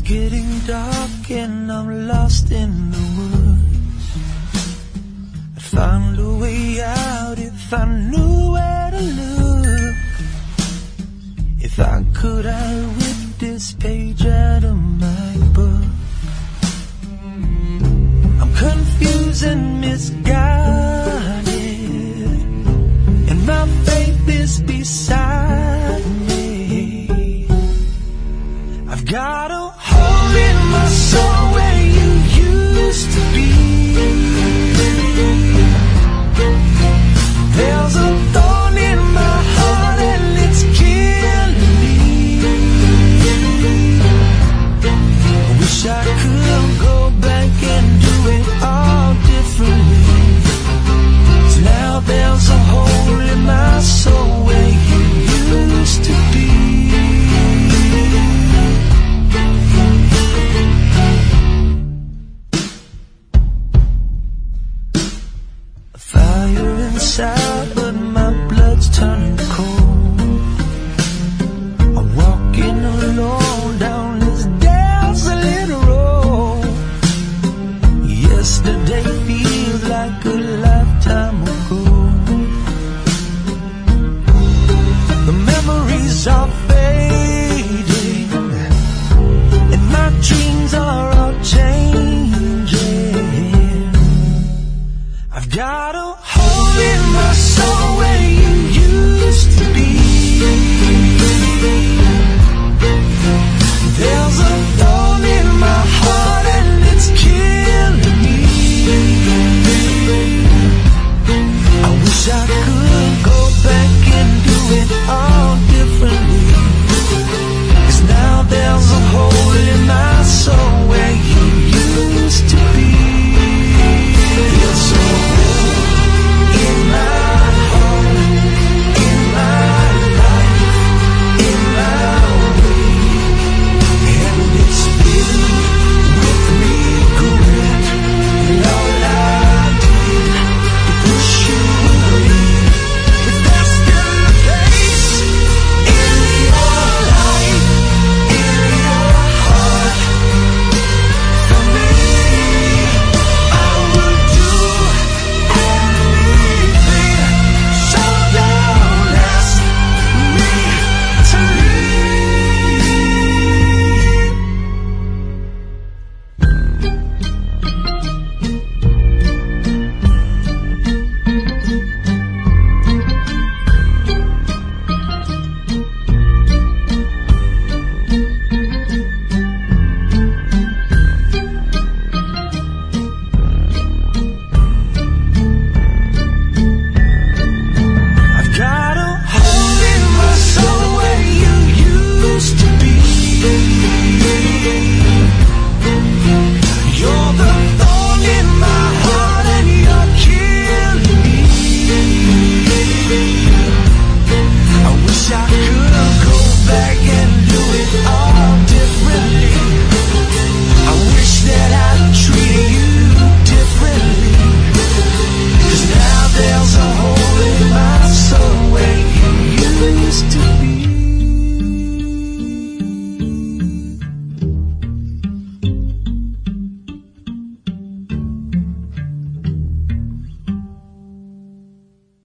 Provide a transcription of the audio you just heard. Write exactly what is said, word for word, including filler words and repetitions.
getting dark and I'm lost in the woods. I'd find a way out if I knew where to look. If I could, I'd whip this page out of my book. I'm confused and misguided, and my faith is beside me. I've got a hole in my soul where you used to be. There's a thorn in my heart and it's killing me. I wish I could go back and do it all differently. So now there's a hole in my soul where you used to be. Fire inside, but my blood's turning cold. I'm walking alone down this desolate road. Yesterday feels like a lifetime ago. The memories are fading, and my dreams are all changing. I've got a